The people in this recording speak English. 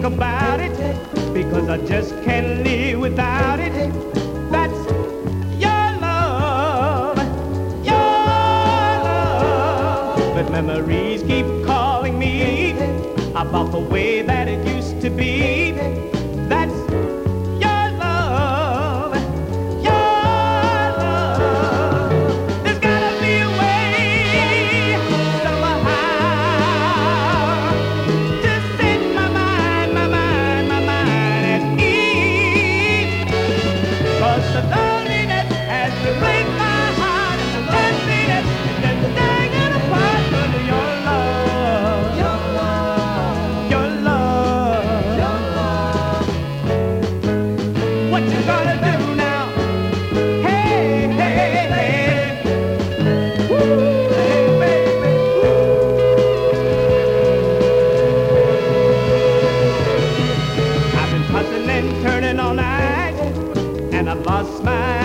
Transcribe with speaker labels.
Speaker 1: think about it, because I just can't live without it. That's your love, your love. But memories keep calling me about the way that it used to be. That's your love, your love. There's gotta be a way somehow to set my mind at ease. 'Cause the loneliness has replaced my heart, and the loneliness is just taking apart. But your love, your love, your love, your love. What you gonna do now? Hey, hey, hey. Woo, hey, baby. I've been tossing and turning all night, and I've lost my